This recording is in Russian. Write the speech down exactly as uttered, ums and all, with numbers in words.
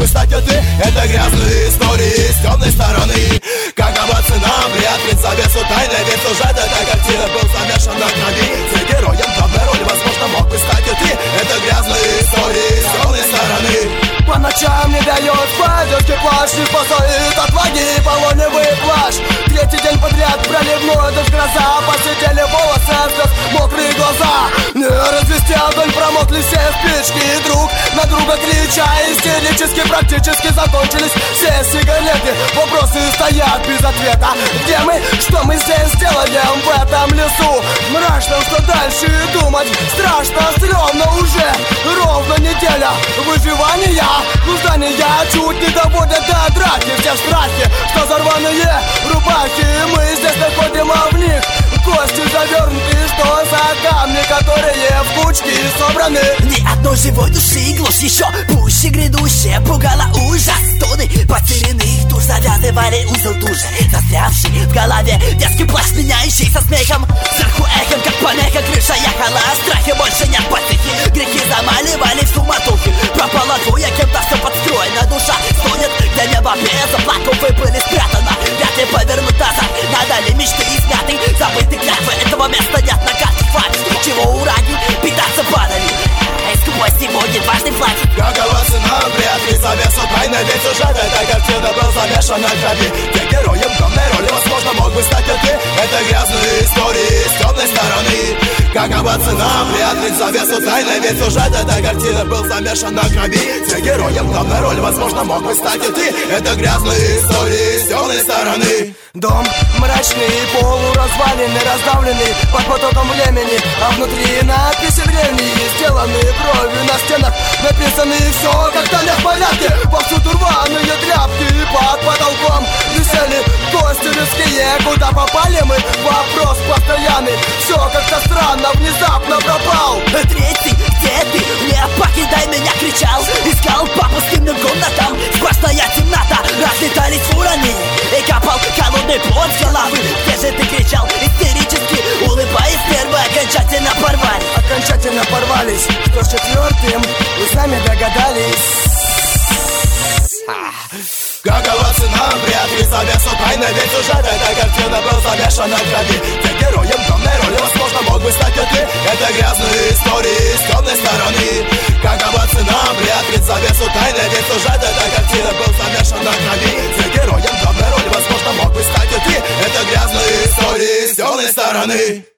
бы стать и ты. Это грязные истории с темной стороны. Какова цена приоткрыть завесу тайны, ведь сюжет этой картины был замешан на крови. Где героем главной роли, возможно, мог бы стать и ты. Это грязные истории с темной стороны. По ночам не дает спать, детский плащ не спасает от влаги полоневый плащ. Третий день подряд проливной дождь, гроза. Посидели волосы, слез, мокрые глаза. Не развести огонь, промокли все спички. И друг на друга крича, истерически практически закончились все сигареты. Вопросы стоят без ответа. Где мы? Что мы здесь делаем в этом лесу? Мрачно, что дальше думать? Страшно, стрёмно уже. Ровно неделя выживания. Блуждания чуть не доводят до драки. Все в страхе, что за рваные рубахи. Мы здесь находим, а в них кости завернуты. Что за камни, которые в кучки собраны? Ни одной живой души, глушь еще пуще грядущая пугала ужас. Тоны потерянных душ завязывали узел туже, застрявший в голове детский плащ, меняющий со смехом. Сверху эхом, как помеха, крыша ехала. Страхи больше нет потехи, грехи замаливали в суматохе. Пропало двое, кем-то все подстроено. Душа стонет, где небо без облаков и были спрятано. Вряд ли повернут назад, надо ли мечты измяты. Забыты клятвы, этого места нет на карте. Хватит, чего ураги, питаться падали. Скупой сегодня дважды платит. Какова цена приоткрыть завесу тайны, ведь сюжет этой картины был замешан на крови. Где героем главной роли, возможно, мог бы стать и ты. Это грязные истории с темной стороны. Какова цена приоткрыть завесу тайны, ведь сюжет этой картины был замешан на крови. Где героем главной роли, возможно, мог бы стать и ты. Это грязные истории с темной стороны. Дом мрачный, полуразваленный, раздавленный под потоком времени. А внутри надписи древние, сделаны кровью на стенах. Написаны все как-то не в порядке. Повсюду рваные тряпки, под потолком висели кости людские. Куда попали мы? Вопрос постоянный. Все как-то странно, внезапно пропал. Третий, где ты? Не покидай меня, кричал. Искал по пустынным комнатам. Сплошная темнота, разлетались фураны. И капал холодный пот с головы. Где же ты кричал? Истерически улыбаясь, первые окончательно порвались. Окончательно порвались. Что с четвертым? Вы сами догадались. Какова цена приоткрыть завесу тайны, ведь сюжет этой картины был замешан на крови. Где героем главной роли, возможно, мог бы стать и ты. Это грязные истории с темной стороны. Какова цена приоткрыть завесу тайны, ведь сюжет этой картины был замешан на крови. Где героем главной роли, возможно, мог бы стать и ты. Это грязные истории с темной стороны.